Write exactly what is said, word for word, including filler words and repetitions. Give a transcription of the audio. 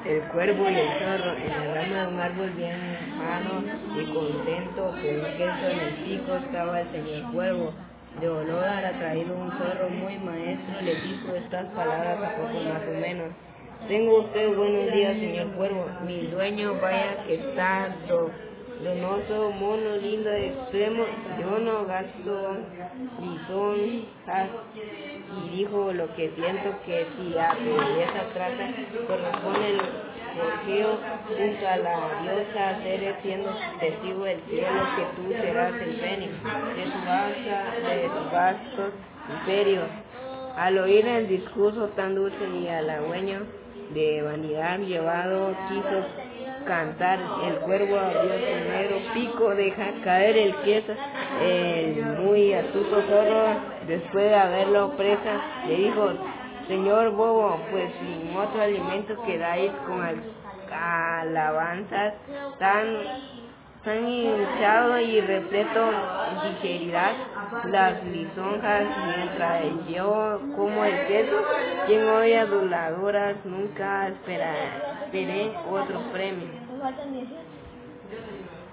El cuervo y el zorro en la rama de un árbol bien lejano y contento con un queso en el pico estaba el señor cuervo. De olor a traído un zorro muy maestro le dijo estas palabras a poco más o menos. Tengo usted buenos días, señor cuervo. Mi dueño vaya que está do, donoso, mono, lindo, extremo. Yo no gasto lisonjas. Y dijo lo que siento que si a tu belleza trata corresponde el gorjeo junto a la diosa seré siendo testigo del cielo que tú serás el premio de su vasta, de sus vastos imperios. Al oír el discurso tan dulce y halagüeño de vanidad llevado quiso cantar. El cuervo abrió su negro pico, deja caer el queso. El muy astuto zorro, después de haberlo presa, le dijo: señor bobo, pues sin otro alimento que dais con alabanzas tan tan hinchado y repleto digerirás las lisonjas mientras yo como el queso. Quien oye aduladoras nunca espera, esperé otro premio.